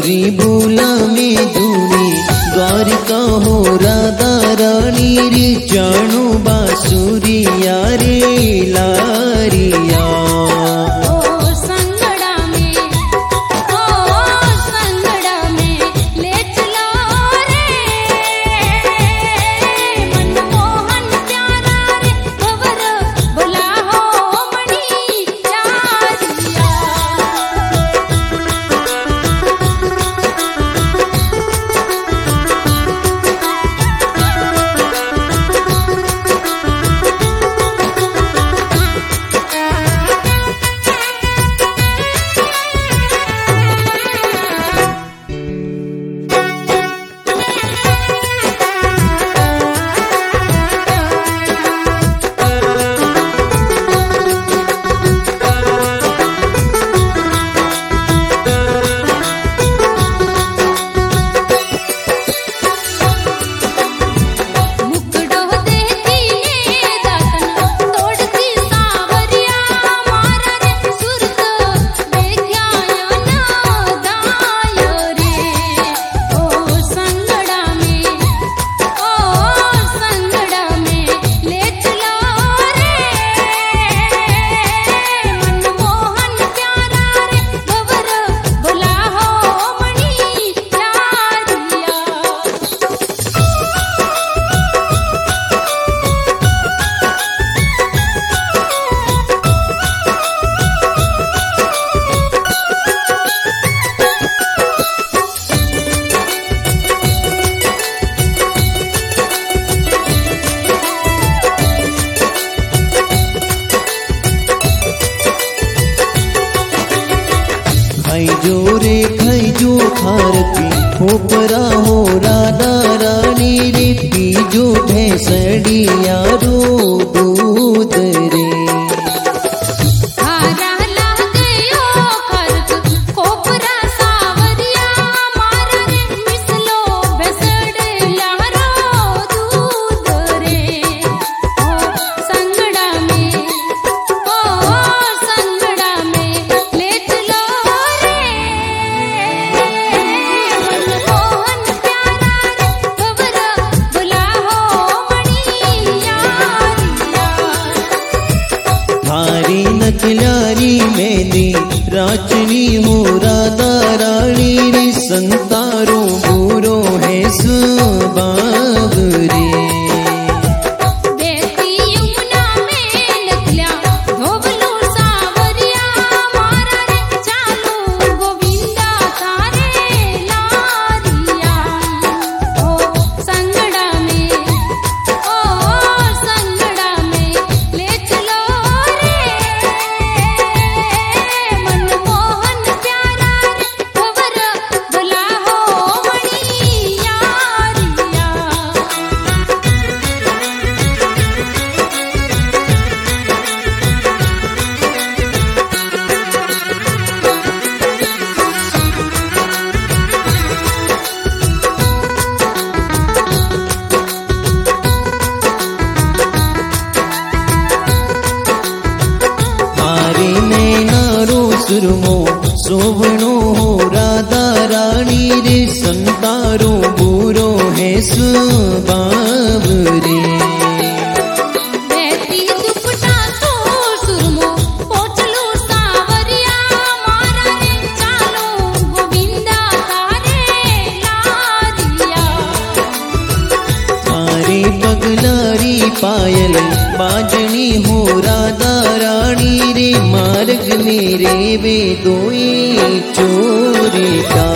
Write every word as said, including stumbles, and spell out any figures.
करी बोला में दूनी द्वारिका हो राधा रानी रे जानो बासुरिया रे लारिया। जो रे खाई जो खारती खोपरा हो राधा रानी रे पी जो भैंसड़िया रो दूध रे। नखलारी मेरी राचनी हो राधा रानी रे संतारो बुरो है सुबाव रे। सुरमो सोवणो हो राधा रानी रे संतारो बुरो है सुबाव रे। थारे पगलारी पायल बाजनी हो राधा रानी रे मार्ग मेरे वे दोई चोरी का।